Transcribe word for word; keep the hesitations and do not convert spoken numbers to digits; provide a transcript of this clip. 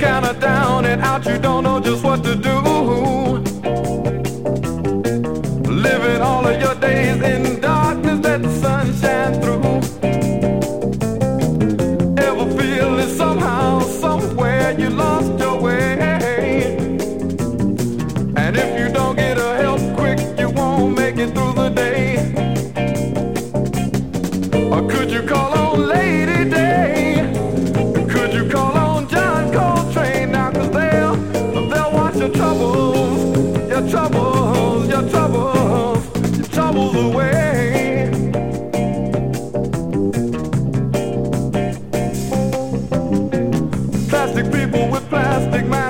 kinda down and out, you don't know just what to do. Living all of your days in darkness, let the sun shine through. Ever feel it somehow, somewhere you lost your way? And if you don't get a help quick, you won't make it through the day. Or could you call on Lady Day? Could you call on John Coltrane now? Cause they'll, they'll wash your troubles, your troubles, your troubles, your troubles away. Plastic people with plastic minds.